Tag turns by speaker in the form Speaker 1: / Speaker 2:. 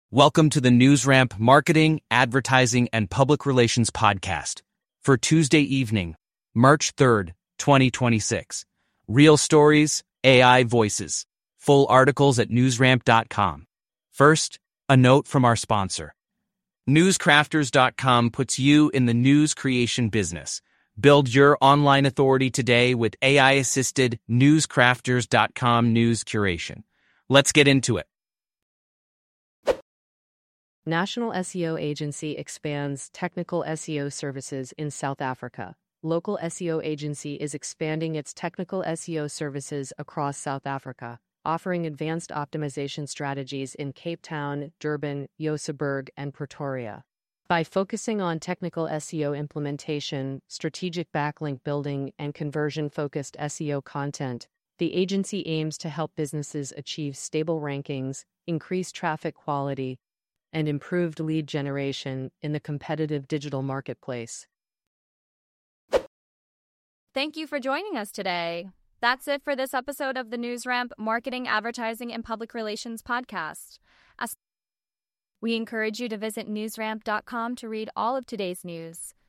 Speaker 1: Welcome to the NewsRamp Marketing, Advertising, and Public Relations Podcast for Tuesday evening, March 3rd, 2026. Real stories, AI voices. Full articles at newsramp.com. First, a note from our sponsor. Newscrafters.com puts you in the news creation business. Build your online authority today with AI-assisted Newscrafters.com news curation. Let's get into it.
Speaker 2: National SEO Agency expands technical SEO services in South Africa. Local SEO agency is expanding its technical SEO services across South Africa, offering advanced optimization strategies in Cape Town, Durban, Johannesburg, and Pretoria. By focusing on technical SEO implementation, strategic backlink building, and conversion-focused SEO content, the agency aims to help businesses achieve stable rankings, increase traffic quality, and improved lead generation in the competitive digital marketplace.
Speaker 3: Thank you for joining us today. That's it for this episode of the NewsRamp Marketing, Advertising, and Public Relations Podcast. We encourage you to visit newsramp.com to read all of today's news.